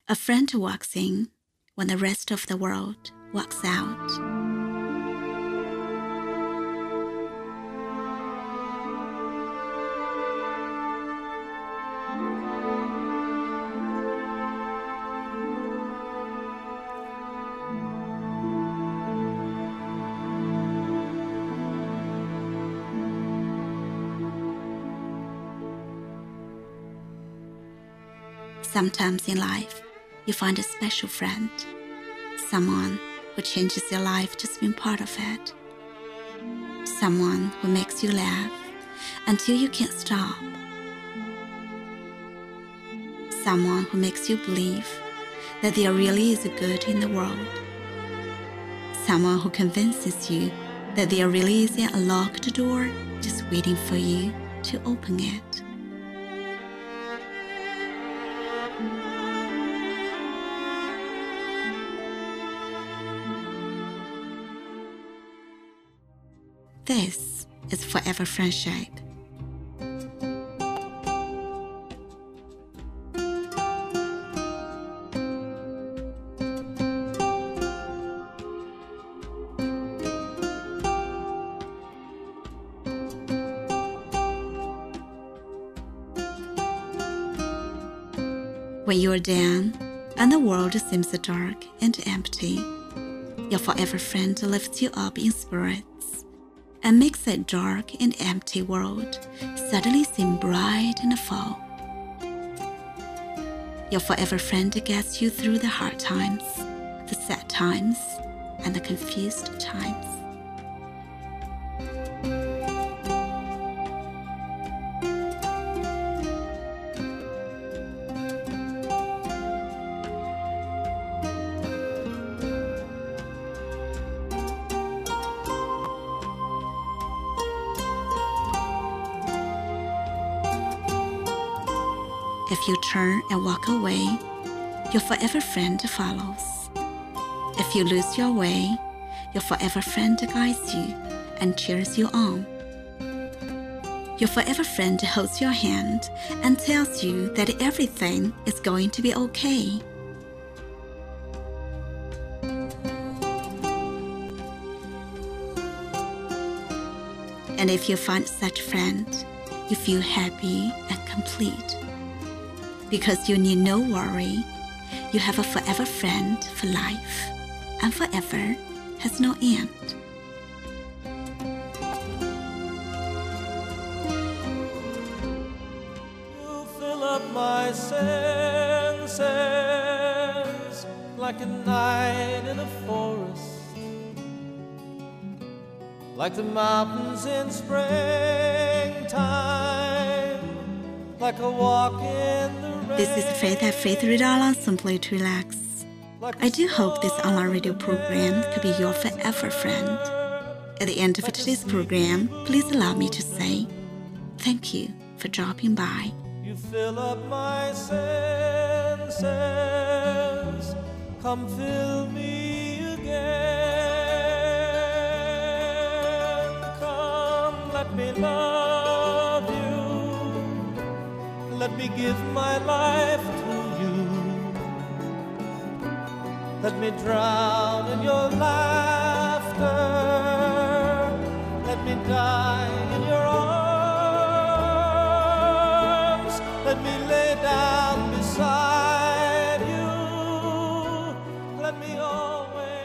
A friend walks in when the rest of the world walks out. Sometimes in life, you find a special friend, someone who changes your life just being part of it, someone who makes you laugh until you can't stop, someone who makes you believe that there really is good in the world, someone who convinces you that there really is a locked door just waiting for you to open it. This is Forever Friendship. When you're down and the world seems dark and empty, your forever friend lifts you up in spirits and makes that dark and empty world suddenly seem bright and full. Your forever friend gets you through the hard times, the sad times, and the confused times. If you turn and walk away, your forever friend follows. If you lose your way, your forever friend guides you and cheers you on. Your forever friend holds your hand and tells you that everything is going to be okay. And if you find such friend, you feel happy and complete. Because you need no worry, you have a forever friend for life, and forever has no end. You fill up my senses like a night in a forest, like the mountains in springtime, like a walk in the rain. This is Faith at Faith Radio Online, simply to relax. I do hope this online radio program could be your forever friend. At the end of today's program, please allow me to say thank you for dropping by. You fill up my senses, come fill me again. Come, let me love you. Let me give my life to you. Let me drown in your laughter. Let me die in your arms. Let me lay down beside you. Let me always